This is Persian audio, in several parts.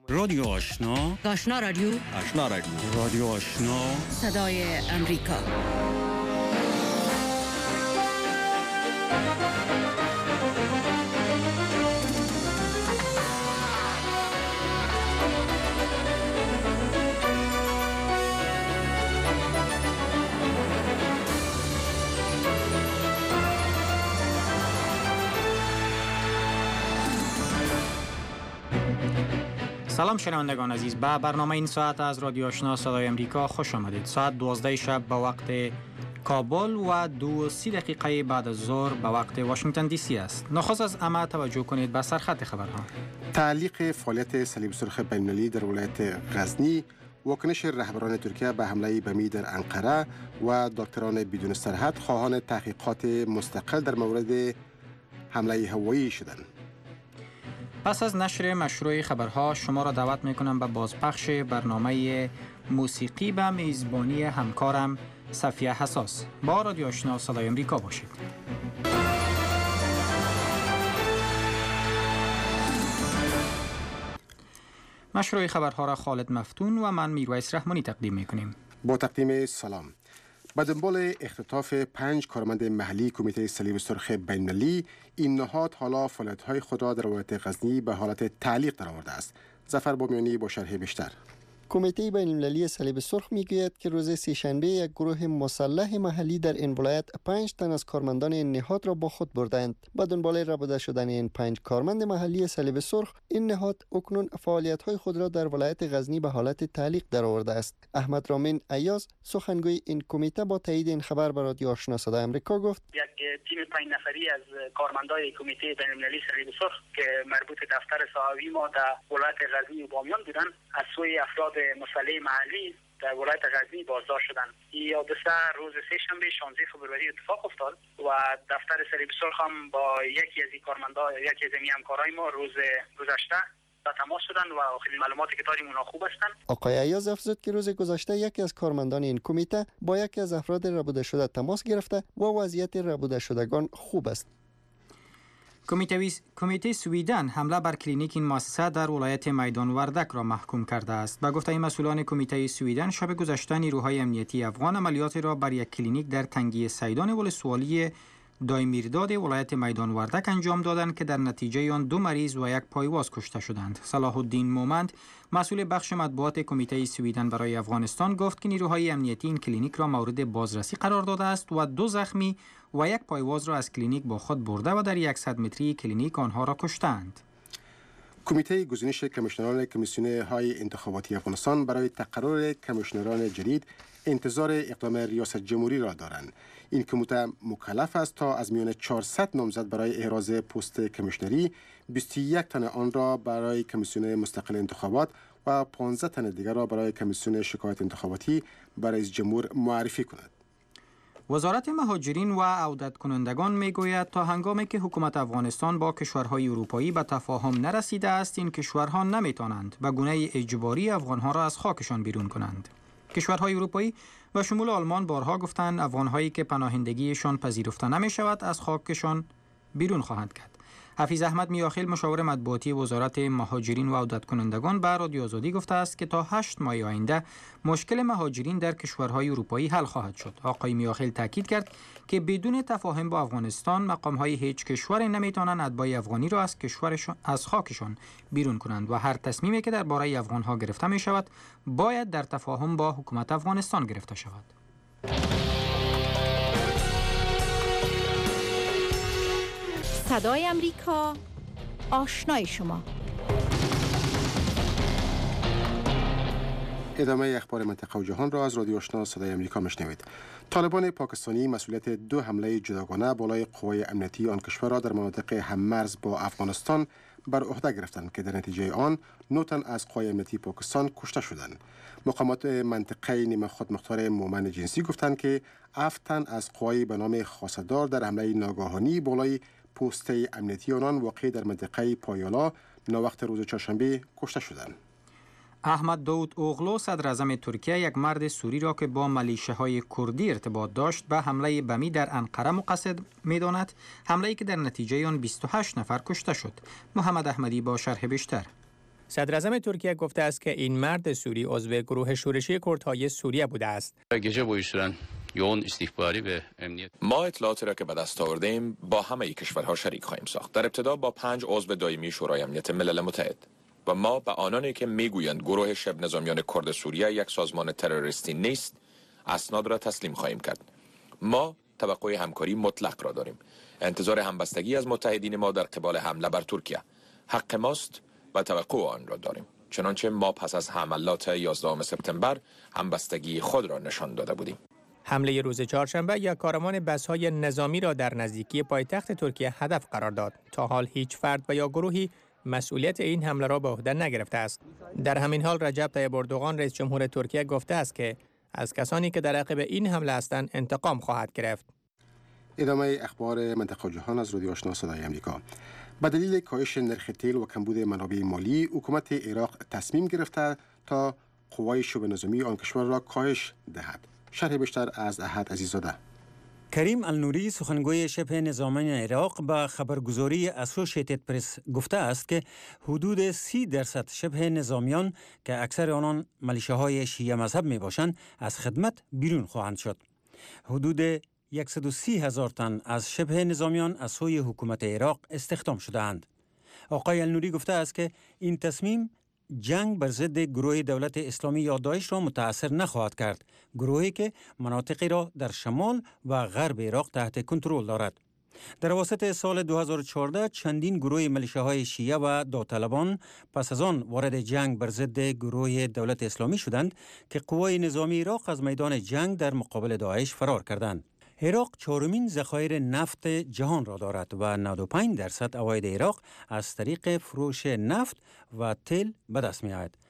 رادیو آشنا، آشنا رادیو، آشنا رادیو، رادیو آشنا، صدای امریکا. سلام شنوندگان عزیز، به برنامه این ساعت از رادیو آشنا صدای امریکا خوش آمدید. ساعت 12 شب به وقت کابل و 2:30 بعد از ظهر به وقت واشنگتن دی سی است. نخست از همه توجه کنید به سرخط خبرها. تعلیق فعالیت صلیب سرخ بین‌المللی در ولایت غزنی، واکنش رهبران ترکیه به حمله بمی در انقره و دکتران بدون سرحد خواهان تحقیقات مستقل در مورد حمله هوایی شدند. پس از نشر مشروع خبرها شما را دعوت میکنم به بازپخش برنامه موسیقی به میزبانی همکارم صفیه حساس. با رادیو آشنا صدای امریکا باشید. مشروع خبرها را خالد مفتون و من میرویس رحمانی تقدیم میکنیم. با تقدیم سلام. به دنبال اختطاف 5 کارمند محلی کمیته صلیب سرخ بین‌المللی، این نهاد حالا فعالیت‌های خود را در ولایت غزنی به حالت تعلیق درآورده است. ظفر بامیانی با شرح بیشتر. کمیته بین‌المللی صلیب سرخ میگوید که روز سه‌شنبه یک گروه مسلح محلی در این ولایت 5 تن از کارمندان این نهاد را با خود بردند. با دنبال ربوده شدن این 5 کارمند محلی صلیب سرخ، این نهاد اکنون فعالیت‌های خود را در ولایت غزنی به حالت تعلیق درآورده است. احمد رامین ایاز، سخنگوی این کمیته، با تایید این خبر به رادیو آشنا صدای آمریکا گفت: یک تیم 5 نفری از کارمندان کمیته بین‌المللی صلیب سرخ که مربوط دفتر صحافی ما در ولایت غزنی و بامیان بودند، از سوی افراد مسلح محلی در ولایت غزنی بازداشت شدند. این حادثه روز سه‌شنبه 16 فوریه اتفاق افتاد و دفتر صلیب سرخ هم با یکی از همکارای ما روز گذشته تماس شدند و آخرین معلوماتی که داریم اونها خوب هستند. آقای ایاز افزود که روز گذشته یکی از کارمندان این کمیته با یکی از افراد ربوده شده تماس گرفته و وضعیت ربوده شدگان خوب است. کمیته سویدن حمله بر کلینیک این مؤسسه در ولایت میدان وردک را محکوم کرده است. به گفته مسئولان کمیته سویدن، شب گذشته نیروهای امنیتی افغان عملیاتی را بر یک کلینیک در تنگی سیدان ولسوالی دایمیرداد ولایت میدان وردک انجام دادند که در نتیجه آن 2 مریض و 1 پایواز کشته شدند. صلاح الدین مومند، مسئول بخش مطبوعات کمیته سویدن برای افغانستان، گفت که نیروهای امنیتی این کلینیک را مورد بازرسی قرار داده است و 2 زخمی و 1 پایواز را از کلینیک با خود برده و در 100 متری کلینیک آنها را کشتند. کمیته گزینش کمیشنران کمیسیون‌های انتخاباتی افغانستان برای تقرر کمیشنران جدید انتظار اقدام ریاست جمهوری را دارند. این کمیته مکلف است تا از میان 400 نامزد برای احراز پست کمیشنری 21 تن آن را برای کمیسیون مستقل انتخابات و 15 تن دیگر را برای کمیسیون شکایت انتخاباتی برای رئیس جمهور معرفی کند. وزارت مهاجرین و عودت کنندگان میگوید تا هنگامی که حکومت افغانستان با کشورهای اروپایی به تفاهم نرسیده است، این کشورها نمیتوانند به گونه اجباری افغانها را از خاکشان بیرون کنند. کشورهای اروپایی و شمول آلمان بارها گفتند افغانهایی که پناهندگیشان پذیرفته نمی شود از خاکشان بیرون خواهند کرد. حفیظ احمد میاخیل، مشاور مطبوعاتی وزارت مهاجرین و عودت کنندگان، به رادیو آزادی گفته است که تا 8 ماه آینده مشکل مهاجرین در کشورهای اروپایی حل خواهد شد. آقای میاخیل تاکید کرد که بدون تفاهم با افغانستان مقام‌های هیچ کشور نمیتوانند اتباع افغانی را از خاکشان بیرون کنند و هر تصمیمی که درباره افغان‌ها گرفته می شود باید در تفاهم با حکومت افغانستان گرفته شود. صدای امریکا، آشنای شما. ادامه اخبار منطقه و جهان را از رادیو آشنا صدای امریکا میشنوید. طالبان پاکستانی مسئولیت 2 حمله جداگانه بالای قوای امنیتی آن کشور را در مناطق هممرز با افغانستان بر عهده گرفتند که در نتیجه آن 9 تن از قوای امنیتی پاکستان کشته شدند. مقامات منطقه نیمه خودمختار مومن جنسی گفتند که 7 تن از قوای به نام خاصدار در حمله ناگهانی بالای پست امنیتی آنان واقع در منطقه پایالا ناوقت روز چهارشنبه کشته شدند. احمد داود اوغلو، صدر اعظم ترکیه، یک مرد سوری را که با ملیشه‌های کردی ارتباط داشت به حمله بمی در انقره مقصد می‌داند، حمله‌ای که در نتیجه آن 28 نفر کشته شد. محمد احمدی با شرح بیشتر. صدراعظم ترکیه گفته است که این مرد سوری عضو گروه شورشی کردهای سوریه بوده است. ما اطلاعاتی را که به دست آوردیم با همه کشورها شریک خواهیم ساخت. در ابتدا با 5 عضو دائمی شورای امنیت ملل متحد و ما به آنانی که میگویند گروه شبه نظامیان کرد سوریه یک سازمان تروریستی نیست اسناد را تسلیم خواهیم کرد. ما توقع همکاری مطلق را داریم. انتظار همبستگی از متحدین ما در قبال حمله بر ترکیه حق ماست و توقع آن را داریم. چنانچه ما پس از حملات 11 سپتامبر همبستگی خود را نشان داده بودیم. حمله روز چهارشنبه یک کاروان بس‌های نظامی را در نزدیکی پایتخت ترکیه هدف قرار داد. تا حال هیچ فرد و یا گروهی مسئولیت این حمله را به عهده نگرفته است. در همین حال رجب طیب اردوغان رئیس جمهور ترکیه گفته است که از کسانی که در عقب این حمله هستند انتقام خواهد گرفت. ادامه اخبار منطقه جهان از رادیو آشنا صدای آمریکا. به دلیل کاهش نرخ تیل و کمبود منابع مالی، حکومت عراق تصمیم گرفته تا قوای شبه نظامی آن کشور را کاهش دهد. شرح بیشتر از احد عزیزاده. کریم النوری سخنگوی شبه نظامیان عراق به خبرگزاری اسوشیتد پرس گفته است که حدود 30% شبه نظامیان که اکثر آنان ملیشه‌های شیعه مذهب می باشند از خدمت بیرون خواهند شد. حدود 130,000 تن از شبه نظامیان از سوی حکومت عراق استخدام شده‌اند. آقای النوری گفته است که این تصمیم جنگ بر ضد گروه دولت اسلامی یا داعش را متاثر نخواهد کرد، گروهی که مناطقی را در شمال و غرب عراق تحت کنترل دارد. در اواسط سال 2014 چندین گروه ملیشه‌های شیعه و داوطلبان پس از آن وارد جنگ بر ضد گروه دولت اسلامی شدند که قوای نظامی عراق از میدان جنگ در مقابل داعش فرار کردند. عراق چهارمین ذخایر نفت جهان را دارد و 95% عواید عراق از طریق فروش نفت و تیل به دست می آید.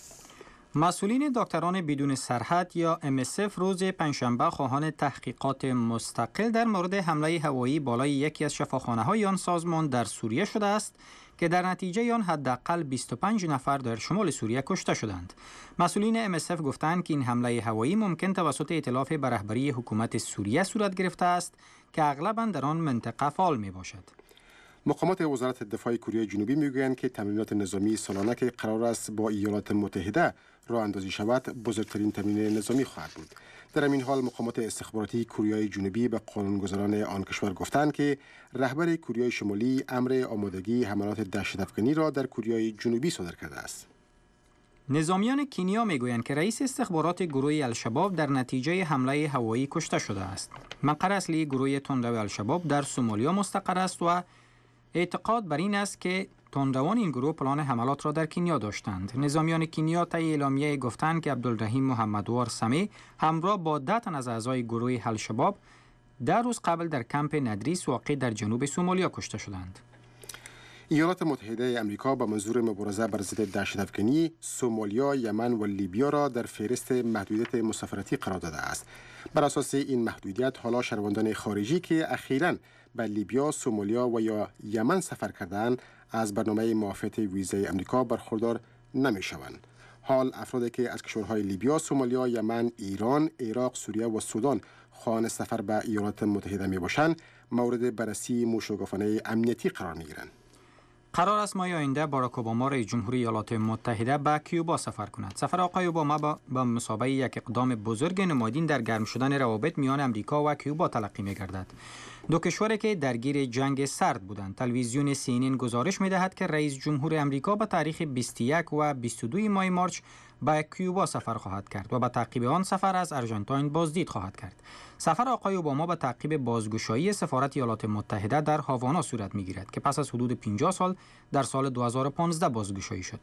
مسئولین دکتران بدون سرحد یا MSF روز پنجشنبه خواهان تحقیقات مستقل در مورد حمله هوایی بالای یکی از شفاخانه‌های آن سازمان در سوریه شده است که در نتیجه آن حداقل 25 نفر در شمال سوریه کشته شدند. مسئولین MSF گفتند که این حمله هوایی ممکن توسط ائتلاف به رهبری حکومت سوریه صورت گرفته است که اغلباً در آن منطقه فعال می باشد. مقامات وزارت دفاع کره جنوبی میگویند که تمرینات نظامی سالانه که قرار است با ایالات متحده راه اندازی شود بزرگترین تمرین نظامی خواهد بود. در این حال مقامات استخباراتی کره جنوبی به قانونگذاران آن کشور گفتند که رهبر کره شمالی امر آمادگی حملات دهشت‌افکنی را در کره جنوبی صادر کرده است. نظامیان کنیا میگویند که رئیس استخبارات گروه الشباب در نتیجه حمله هوایی کشته شده است. مقر اصلی گروه تندرو الشباب در سومالیا مستقر است و اعتقاد بر این است که تندروان این گروه پلان حملات را در کنیا داشتند. نظامیان کنیا طی اعلامیه گفتند که عبدالرحیم محمدوار سمی همراه با 10 تن از اعضای گروه الشباب 10 روز قبل در کمپ ندریس واقع در جنوب سومالیا کشته شدند. ایالات متحده آمریکا به منظور مبارزه بر ضد دهشت‌افکنی سومالیا، یمن و لیبیا را در فهرست محدودیت مسافرتی قرار داده است. بر اساس این محدودیت حالا شهروندان خارجی که اخیراً به لیبیا، سومالیا و یا یمن سفر کردند از برنامه معافیت ویزای آمریکا برخوردار نمی‌شوند. حال افرادی که از کشورهای لیبیا، سومالیا، یمن، ایران، عراق، سوریه و سودان خواهان سفر به ایالات متحده میباشند مورد بررسی موشگافانه امنیتی قرار میگیرند. قرار است ماه آینده باراک اوباما رئیس جمهور ایالات متحده به کیوبا سفر کند. سفر آقای اوباما با مثابه یک اقدام بزرگ نمادین در گرم شدن روابط میان امریکا و کیوبا تلقی می‌گردد. دو کشوری که درگیر جنگ سرد بودند. تلویزیون CNN گزارش می‌دهد که رئیس جمهور امریکا به تاریخ 21 و 22 ماه مارچ به کیوبا سفر خواهد کرد و به تعقیب آن سفر از آرژانتین بازدید خواهد کرد. سفر آقای اوباما به تعقیب بازگشایی سفارت ایالات متحده در هاوانا صورت می‌گیرد که پس از حدود 50 سال در سال 2015 بازگشایی شد.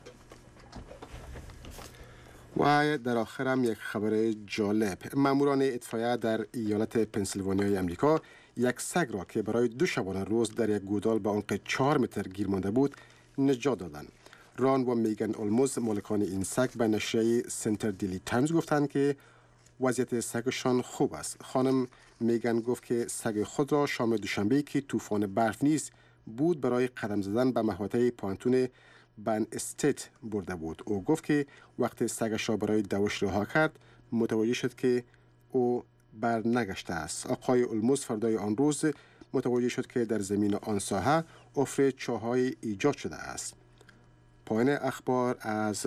و در آخر هم یک خبر جالب. ماموران اطفائیه در ایالت پنسیلوانیای امریکا یک سگ را که برای 2 شبانه روز در یک گودال به عمق 4 متر گیر مانده بود نجات دادند. ران و میگن اولموز مالکان این سگ به نشریه سنتر دیلی تایمز گفتند که وضعیت سگشان خوب است. خانم میگن گفت که سگ خود را شام دوشنبه که طوفان برف نیز بود برای قدم زدن به محوطه پانتون بن استیت برده بود. او گفت که وقتی سگش را برای دوش رها کرد متوجه شد که او بر نگشته است. آقای اولموز فردای آن روز متوجه شد که در زمین آن ساحه افر چاهای ایجاد شده است. پایان اخبار از